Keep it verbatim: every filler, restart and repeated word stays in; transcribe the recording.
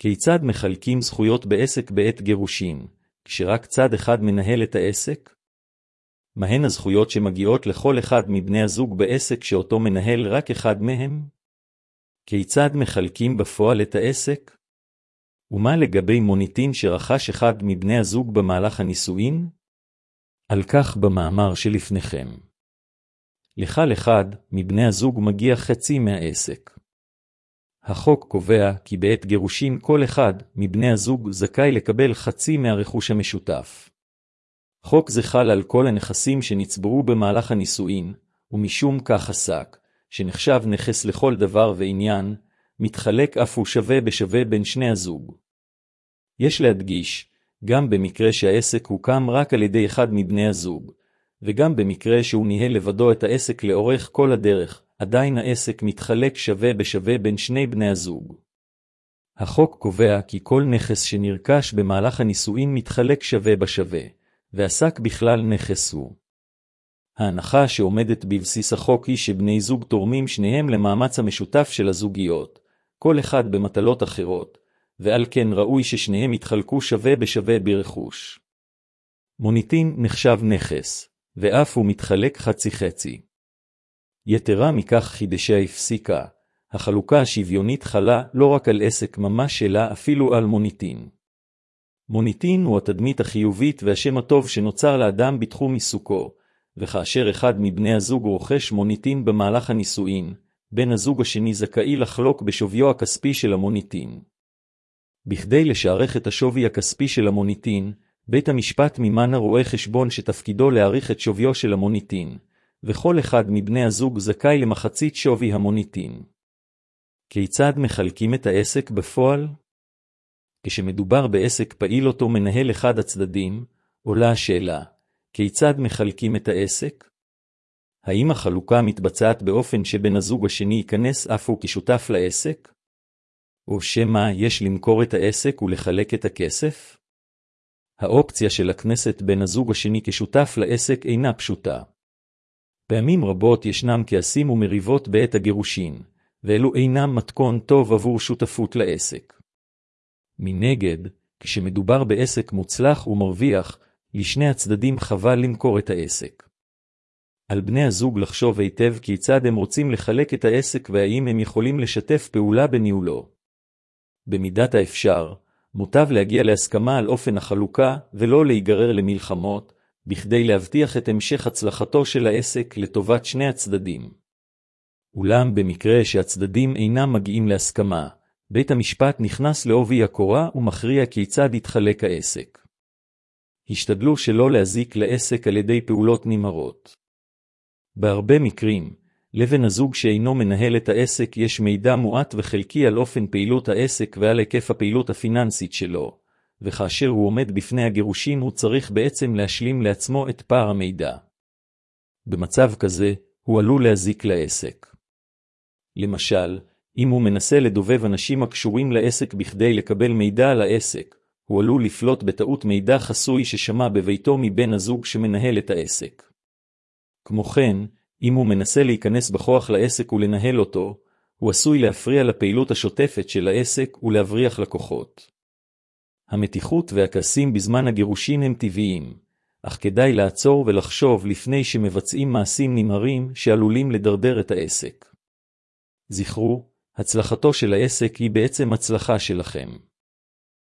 כיצד מחלקים זכויות בעסק בעת גירושין, כשרק צד אחד מנהל את העסק? מהן הזכויות שמגיעות לכל אחד מבני הזוג בעסק שאותו מנהל רק אחד מהם? כיצד מחלקים בפועל את העסק? ומה לגבי מוניטין שרכש אחד מבני הזוג במהלך הנישואין? על כך במאמר שלפניכם. לכל אחד מבני הזוג מגיע חצי מהעסק. החוק קובע כי בעת גירושין כל אחד מבני הזוג זכאי לקבל חצי מהרכוש המשותף. חוק זה חל על כל הנכסים שנצברו במהלך הנישואין, ומשום כך עסק, שנחשב נכס לכל דבר ועניין, מתחלק אף הוא שווה בשווה בין שני הזוג. יש להדגיש, גם במקרה שהעסק הוקם רק על ידי אחד מבני הזוג, וגם במקרה שהוא ניהל לבדו את העסק לאורך כל הדרך, עדיין העסק מתחלק שווה בשווה בין שני בני הזוג. החוק קובע כי כל נכס שנרכש במהלך הנישואין מתחלק שווה בשווה, ועסק בכלל נכס הוא. ההנחה שעומדת בבסיס החוק היא שבני זוג תורמים שניהם למאמץ המשותף של הזוגיות, כל אחד במטלות אחרות, ועל כן ראוי ששניהם יתחלקו שווה בשווה ברכוש. מוניטין נחשב נכס, ואף הוא מתחלק חצי חצי. יתרה מכך חידשה הפסיקה, החלוקה השוויונית חלה לא רק על עסק ממש אלא אפילו על מוניטין. מוניטין הוא התדמית החיובית והשם הטוב שנוצר לאדם בתחום עיסוקו, וכאשר אחד מבני הזוג רוכש מוניטין במהלך הנישואין, בן הזוג השני זכאי לחלוק בשוויו הכספי של המוניטין. בכדי לשערך את השווי הכספי של המוניטין, בית המשפט מימן רואה חשבון שתפקידו להעריך את שוויו של המוניטין, וכל אחד מבני הזוג זכאי למחצית שווי המוניטין. כיצד מחלקים את העסק בפועל? כשמדובר בעסק פעיל אותו מנהל אחד הצדדים, עולה השאלה, כיצד מחלקים את העסק? האם החלוקה מתבצעת באופן שבן הזוג השני ייכנס אף הוא כשותף לעסק? או שמא יש למכור את העסק ולחלק את הכסף? האופציה של הכנסת בן הזוג השני כשותף לעסק אינה פשוטה. פעמים רבות ישנם כעסים ומריבות בעת הגירושין, ואלו אינם מתכון טוב עבור שותפות לעסק. מנגד, כשמדובר בעסק מוצלח ומרוויח, לשני הצדדים חבל למכור את העסק. על בני הזוג לחשוב היטב כיצד הם רוצים לחלק את העסק והאם הם יכולים לשתף פעולה בניהולו. במידת האפשר, מוטב להגיע להסכמה על אופן החלוקה ולא להיגרר למלחמות, בכדי להבטיח את המשך הצלחתו של העסק לטובת שני הצדדים. אולם במקרה שהצדדים אינם מגיעים להסכמה, בית המשפט נכנס לעובי הקורה ומכריע כיצד יתחלק העסק. השתדלו שלא להזיק לעסק על ידי פעולות נמהרות. בהרבה מקרים, לבן הזוג שאינו מנהל את העסק יש מידע מועט וחלקי על אופן פעילות העסק ועל היקף הפעילות הפיננסית שלו, וכאשר הוא עומד בפני הגירושין הוא צריך בעצם להשלים לעצמו את פער המידע. במצב כזה, הוא עלול להזיק לעסק. למשל, אם הוא מנסה לדובב אנשים הקשורים לעסק בכדי לקבל מידע על העסק, הוא עלול לפלוט בטעות מידע חסוי ששמע בביתו מבן הזוג שמנהל את העסק. כמו כן, אם הוא מנסה להיכנס בכוח לעסק ולנהל אותו, הוא עשוי להפריע לפעילות השוטפת של העסק ולהבריח לקוחות. המתיחות והכעסים בזמן הגירושין הם טבעיים, אך כדאי לעצור ולחשוב לפני שמבצעים מעשים נמהרים שעלולים לדרדר את העסק. זכרו, הצלחתו של העסק היא בעצם הצלחה שלכם.